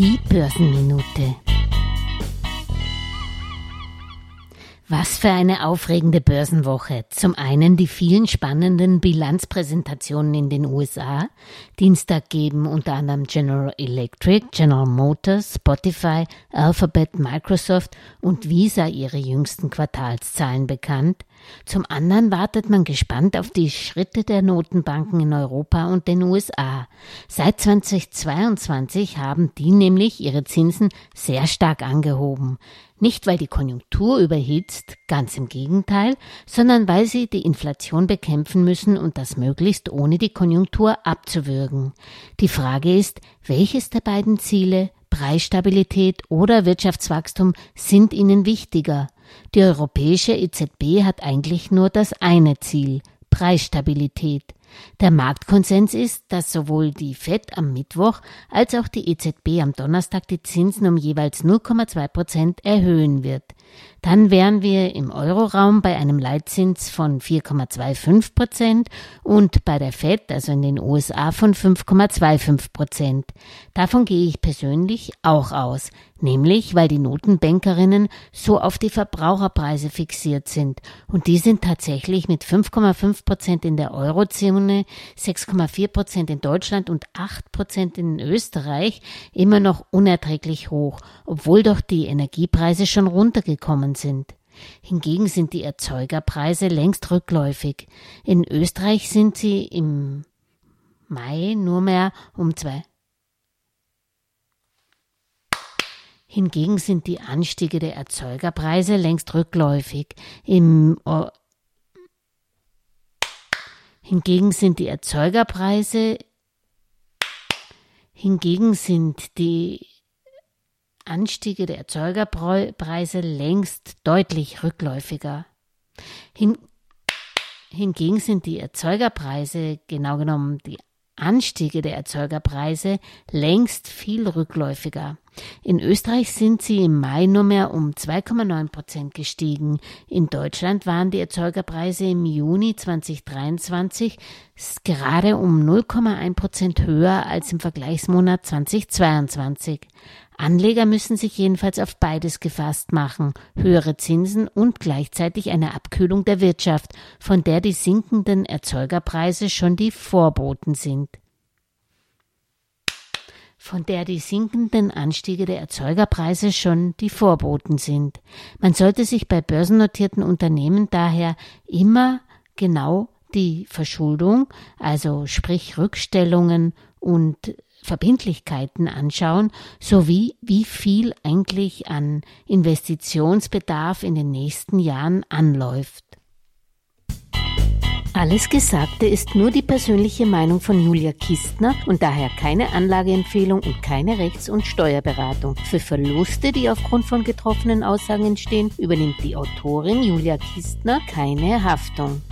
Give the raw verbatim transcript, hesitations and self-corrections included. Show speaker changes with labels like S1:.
S1: Die Börsenminute. Was für eine aufregende Börsenwoche. Zum einen die vielen spannenden Bilanzpräsentationen in den U S A. Dienstag geben unter anderem General Electric, General Motors, Spotify, Alphabet, Microsoft und Visa ihre jüngsten Quartalszahlen bekannt. Zum anderen wartet man gespannt auf die Schritte der Notenbanken in Europa und den U S A. Seit zweitausendzweiundzwanzig haben die nämlich ihre Zinsen sehr stark angehoben. Nicht, weil die Konjunktur überhitzt, ganz im Gegenteil, sondern weil sie die Inflation bekämpfen müssen und das möglichst ohne die Konjunktur abzuwürgen. Die Frage ist, welches der beiden Ziele, Preisstabilität oder Wirtschaftswachstum, sind ihnen wichtiger? Die europäische E Z B hat eigentlich nur das eine Ziel, Preisstabilität. Der Marktkonsens ist, dass sowohl die Fed am Mittwoch als auch die E Z B am Donnerstag die Zinsen um jeweils null Komma zwei Prozent erhöhen wird. Dann wären wir im Euroraum bei einem Leitzins von vier Komma fünfundzwanzig Prozent und bei der Fed, also in den U S A, von fünf Komma fünfundzwanzig Prozent. Davon gehe ich persönlich auch aus, nämlich weil die Notenbankerinnen so auf die Verbraucherpreise fixiert sind und die sind tatsächlich mit fünf Komma fünf Prozent in der Eurozone, sechs Komma vier Prozent in Deutschland und acht Prozent in Österreich immer noch unerträglich hoch, obwohl doch die Energiepreise schon runtergekommen sind. Hingegen sind die Erzeugerpreise längst rückläufig. In Österreich sind sie im Mai nur mehr um zwei. Hingegen sind die Anstiege der Erzeugerpreise längst rückläufig. Im o- Hingegen sind die Erzeugerpreise Hingegen sind die Anstiege der Erzeugerpreise längst deutlich rückläufiger. Hin, hingegen sind die Erzeugerpreise, genau genommen die Anstiege der Erzeugerpreise, längst viel rückläufiger. In Österreich sind sie im Mai nur mehr um zwei Komma neun Prozent gestiegen. In Deutschland waren die Erzeugerpreise im Juni zweitausenddreiundzwanzig gerade um null Komma eins Prozent höher als im Vergleichsmonat zweitausendzweiundzwanzig. Anleger müssen sich jedenfalls auf beides gefasst machen, höhere Zinsen und gleichzeitig eine Abkühlung der Wirtschaft, von der die sinkenden Erzeugerpreise schon die Vorboten sind. von der die sinkenden Anstiege der Erzeugerpreise schon die Vorboten sind. Man sollte sich bei börsennotierten Unternehmen daher immer genau die Verschuldung, also sprich Rückstellungen und Verbindlichkeiten anschauen, sowie wie viel eigentlich an Investitionsbedarf in den nächsten Jahren anläuft. Alles Gesagte ist nur die persönliche Meinung von Julia Kistner und daher keine Anlageempfehlung und keine Rechts- und Steuerberatung. Für Verluste, die aufgrund von getroffenen Aussagen entstehen, übernimmt die Autorin Julia Kistner keine Haftung.